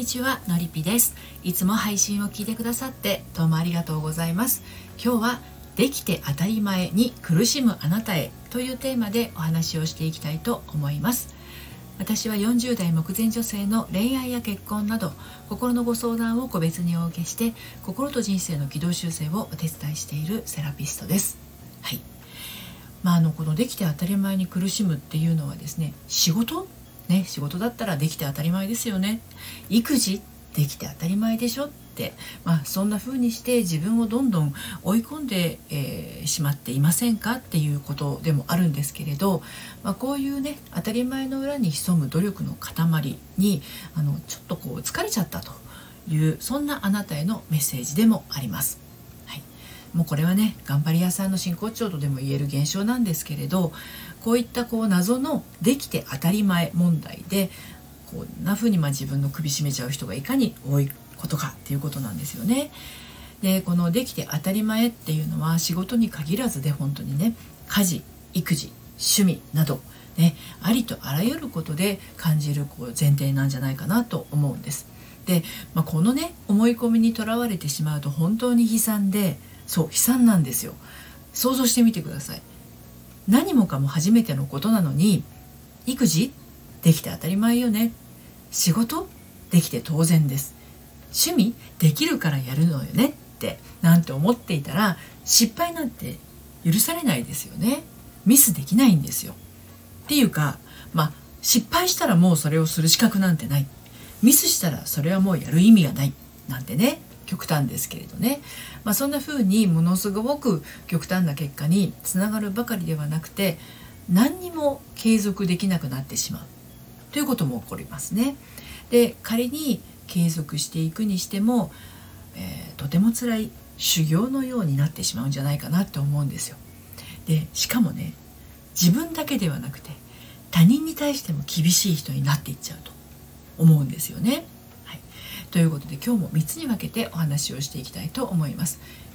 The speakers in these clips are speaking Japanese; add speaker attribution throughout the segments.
Speaker 1: にちは、のりぴです。いつも配信を聞いてくださってどうもありがとうございます。今日はできて当たり前に苦しむあなたへというテーマでお話をしていきたいと思います。私は40代目前女性の恋愛や結婚など心のご相談を個別にお受けして、心と人生の軌道修正をお手伝いしているセラピストです。はい。このできて当たり前に苦しむっていうのはですね、仕事だったらできて当たり前ですよね。育児できて当たり前でしょって、そんな風にして自分をどんどん追い込んで、しまっていませんかっていうことでもあるんですけれど、こういうね、当たり前の裏に潜む努力の塊にちょっと疲れちゃったという、そんなあなたへのメッセージでもあります。もうこれはね、頑張り屋さんの真骨頂とでも言える現象なんですけれど、こういった謎のできて当たり前問題でこんな風に自分の首絞めちゃう人がいかに多いことかっていうことなんですよね。で、このできて当たり前っていうのは仕事に限らずで、本当にね、家事、育児、趣味などね、ありとあらゆることで感じる前提なんじゃないかなと思うんです。で、このね、思い込みにとらわれてしまうと本当に悲惨で、悲惨なんですよ。想像してみてください。何もかも初めてのことなのに、育児できて当たり前よね、仕事できて当然です、趣味できるからやるのよねってなんて思っていたら、失敗なんて許されないですよね。ミスできないんですよ。っていうか、失敗したらもうそれをする資格なんてない、ミスしたらそれはもうやる意味がないなんてね、極端ですけれどね、そんな風にものすごく極端な結果につながるばかりではなくて、何にも継続できなくなってしまうということも起こりますね。で、仮に継続していくにしても、とても辛い修行のようになってしまうんじゃないかなと思うんですよ。で、しかもね、自分だけではなくて他人に対しても厳しい人になっていっちゃうと思うんですよね。ということで、今日も3つに分けてお話をしていきたいと思います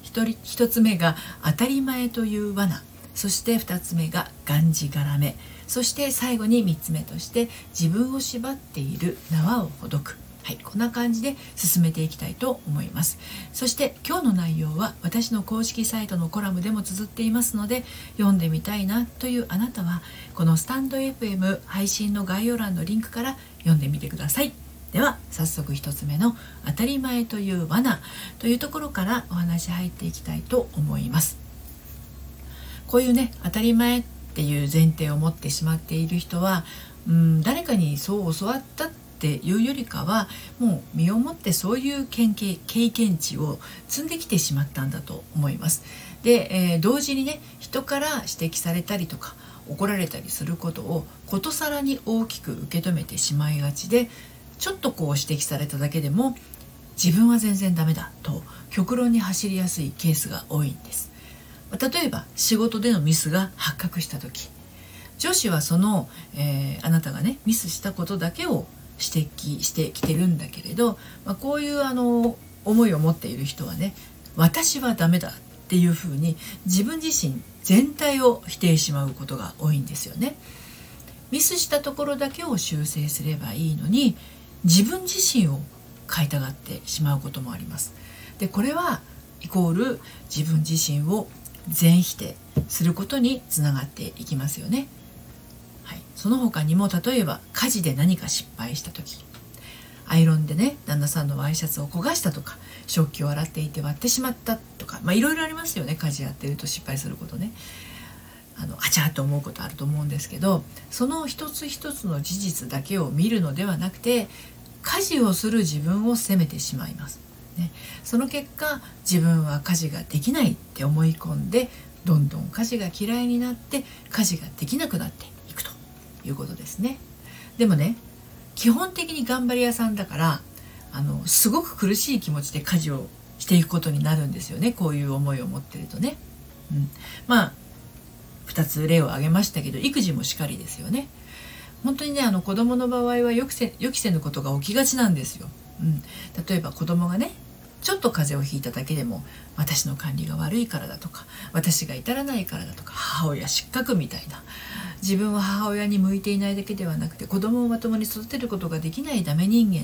Speaker 1: 。1つ目が当たり前という罠、そして2つ目ががんじがらめ、そして最後に3つ目として自分を縛っている縄をほどく。こんな感じで進めていきたいと思います。そして今日の内容は私の公式サイトのコラムでも綴っていますので、読んでみたいなというあなたはこのスタンド FM 配信の概要欄のリンクから読んでみてください。では早速1つ目の当たり前という罠というところからお話入っていきたいと思います。こういうね、当たり前っていう前提を持ってしまっている人は、誰かにそう教わったっていうよりかは、もう身をもってそういう経験値を積んできてしまったんだと思います。で、同時にね、人から指摘されたりとか怒られたりすることをことさらに大きく受け止めてしまいがちで、ちょっと指摘されただけでも自分は全然ダメだと極論に走りやすいケースが多いんです。例えば仕事でのミスが発覚した時、上司はその、あなたがね、ミスしたことだけを指摘してきてるんだけれど、こういう思いを持っている人はね、私はダメだっていうふうに自分自身全体を否定してしまうことが多いんですよね。ミスしたところだけを修正すればいいのに、自分自身を変えたがってしまうこともあります。で、これはイコール自分自身を全否定することにつながっていきますよね。その他にも、例えば家事で何か失敗した時、アイロンでね、旦那さんのワイシャツを焦がしたとか、食器を洗っていて割ってしまったとか、いろいろありますよね。家事やってると失敗することね、あちゃーと思うことあると思うんですけど、その一つ一つの事実だけを見るのではなくて、家事をする自分を責めてしまいます、その結果、自分は家事ができないって思い込んで、どんどん家事が嫌いになって家事ができなくなっていくということですね。でもね、基本的に頑張り屋さんだから、すごく苦しい気持ちで家事をしていくことになるんですよね。こういう思いを持ってるとね、2つ例を挙げましたけど、育児もしかりですよね。本当にね、子供の場合は予期せぬことが起きがちなんですよ。例えば子供がね、ちょっと風邪をひいただけでも、私の管理が悪いからだとか、私が至らないからだとか、母親失格みたいな、自分は母親に向いていないだけではなくて、子供をまともに育てることができないダメ人間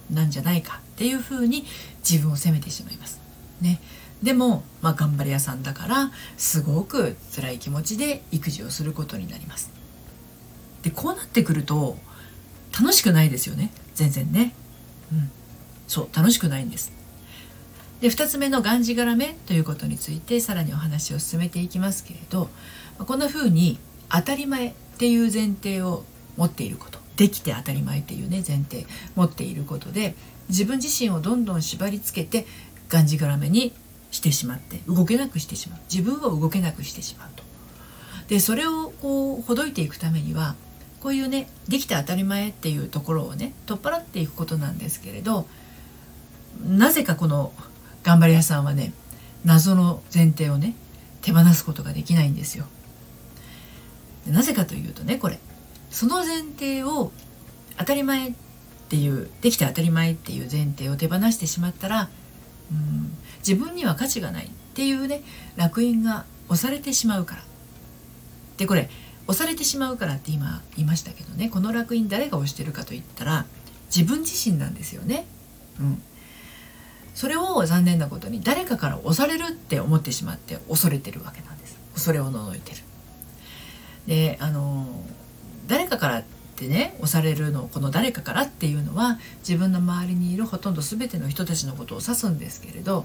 Speaker 1: なんじゃないかっていうふうに自分を責めてしまいますね。でも、頑張り屋さんだからすごく辛い気持ちで育児をすることになります。でこうなってくると楽しくないですよね、全然ね。そう楽しくないんです。で2つ目のがんじがらめということについてさらにお話を進めていきますけれど、こんな風に当たり前っていう前提を持っていること、できて当たり前っていうね前提持っていることで、自分自身をどんどん縛り付けてがんじがらめにしてしまって動けなくしてしまう、自分を動けなくしてしまうと。でそれをこうほどいていくためにはこういうねできて当たり前っていうところをね取っ払っていくことなんですけれど、なぜかこの頑張り屋さんはね謎の前提をね手放すことができないんですよ。なぜかというとね、これその前提を当たり前っていうできて当たり前っていう前提を手放してしまったら、自分には価値がないっていうね烙印が押されてしまうから。でこれ押されてしまうからって今言いましたけどね、この烙印誰が押してるかといったら自分自身なんですよね。それを残念なことに誰かから押されるって思ってしまって恐れてるわけなんです。恐れをののいてる。で誰かからってね押されるの、この誰かからっていうのは自分の周りにいるほとんど全ての人たちのことを指すんですけれど、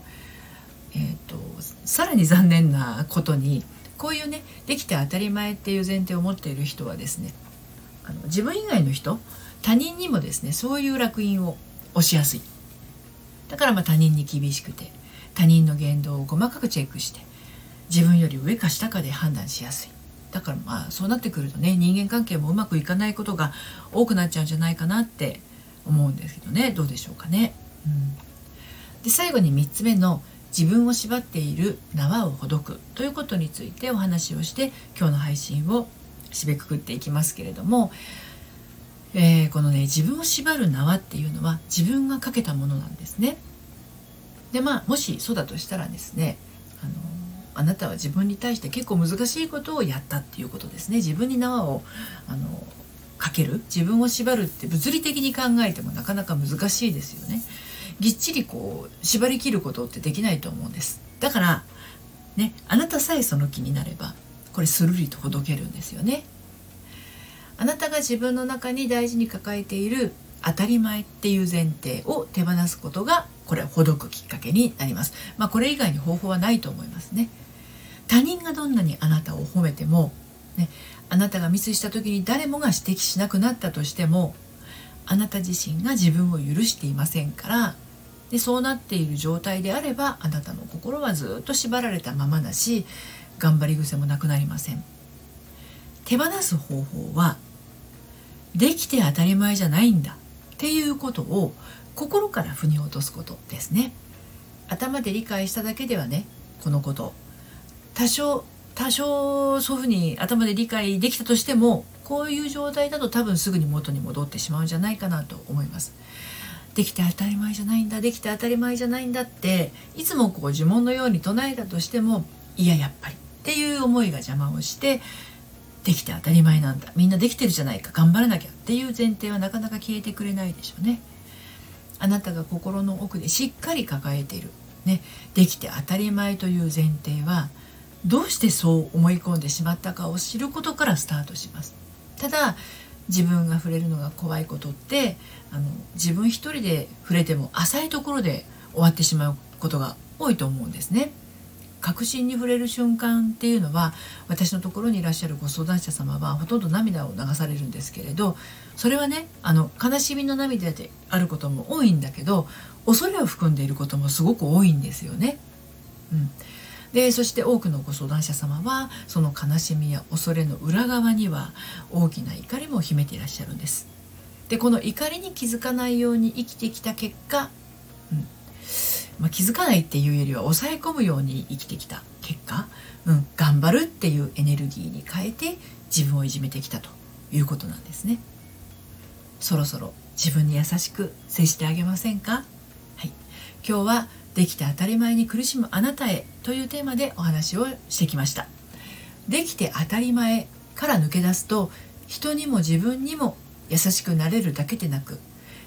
Speaker 1: さらに残念なことにこういうねできて当たり前っていう前提を持っている人はですね、自分以外の人、他人にもですねそういう烙印を押しやすい。だから他人に厳しくて他人の言動を細かくチェックして自分より上か下かで判断しやすい。だからそうなってくるとね人間関係もうまくいかないことが多くなっちゃうんじゃないかなって思うんですけどね、どうでしょうかね。で最後に3つ目の自分を縛っている縄をほどくということについてお話をして今日の配信を締めくくっていきますけれども、このね自分を縛る縄っていうのは自分がかけたものなんですね。でもしそうだとしたらですね、あなたは自分に対して結構難しいことをやったっていうことですね。自分に縄をかける、自分を縛るって物理的に考えてもなかなか難しいですよね。ぎっちりこう縛り切ることってできないと思うんです。だからね、あなたさえその気になればこれスルリとほどけるんですよね。あなたが自分の中に大事に抱えている当たり前っていう前提を手放すことがこれほどくきっかけになります。これ以外に方法はないと思いますね。他人がどんなにあなたを褒めても、ね、あなたがミスした時に誰もが指摘しなくなったとしてもあなた自身が自分を許していませんから、でそうなっている状態であればあなたの心はずっと縛られたままだし頑張り癖もなくなりません。手放す方法はできて当たり前じゃないんだっていうことを心から腑に落とすことですね。頭で理解しただけではね、このこと多少そういうふうに頭で理解できたとしてもこういう状態だと多分すぐに元に戻ってしまうんじゃないかなと思います。できて当たり前じゃないんだ、できて当たり前じゃないんだっていつもこう呪文のように唱えたとしても、やっぱりっていう思いが邪魔をしてできて当たり前なんだ、みんなできてるじゃないか、頑張らなきゃっていう前提はなかなか消えてくれないでしょうね。あなたが心の奥でしっかり抱えている、ね、できて当たり前という前提はどうしてそう思い込んでしまったかを知ることからスタートします。ただ自分が触れるのが怖いことって自分一人で触れても浅いところで終わってしまうことが多いと思うんですね。確信に触れる瞬間っていうのは私のところにいらっしゃるご相談者様はほとんど涙を流されるんですけれど、それはね悲しみの涙であることも多いんだけど恐れを含んでいることもすごく多いんですよね。でそして多くのご相談者様はその悲しみや恐れの裏側には大きな怒りも秘めていらっしゃるんです。でこの怒りに気づかないように生きてきた結果、気づかないっていうよりは抑え込むように生きてきた結果、頑張るっていうエネルギーに変えて自分をいじめてきたということなんですね。そろそろ自分に優しく接してあげませんか？今日はできて当たり前に苦しむあなたへというテーマでお話をしてきました。できて当たり前から抜け出すと人にも自分にも優しくなれるだけでなく、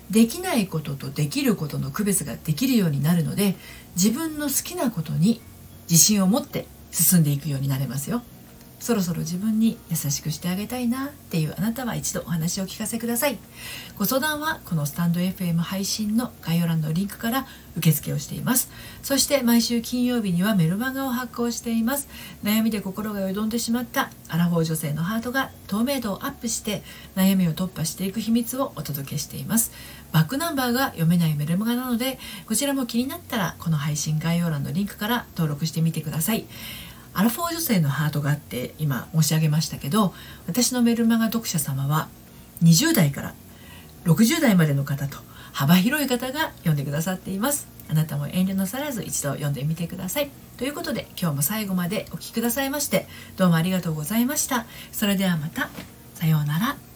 Speaker 1: できないこととできることの区別ができるようになるので、自分の好きなことに自信を持って進んでいくようになれますよ。そろそろ自分に優しくしてあげたいなっていうあなたは一度お話を聞かせください。ご相談はこのスタンド FM 配信の概要欄のリンクから受付をしています。そして毎週金曜日にはメルマガを発行しています。悩みで心がよどんでしまったアラフォー女性のハートが透明度をアップして悩みを突破していく秘密をお届けしています。バックナンバーが読めないメルマガなので、こちらも気になったらこの配信概要欄のリンクから登録してみてください。アラフォー女性のハートがあって今申し上げましたけど、私のメルマガ読者様は20代から60代までの方と幅広い方が読んでくださっています。あなたも遠慮なさらず一度読んでみてください。ということで今日も最後までお聞きくださいましてどうもありがとうございました。それではまた。さようなら。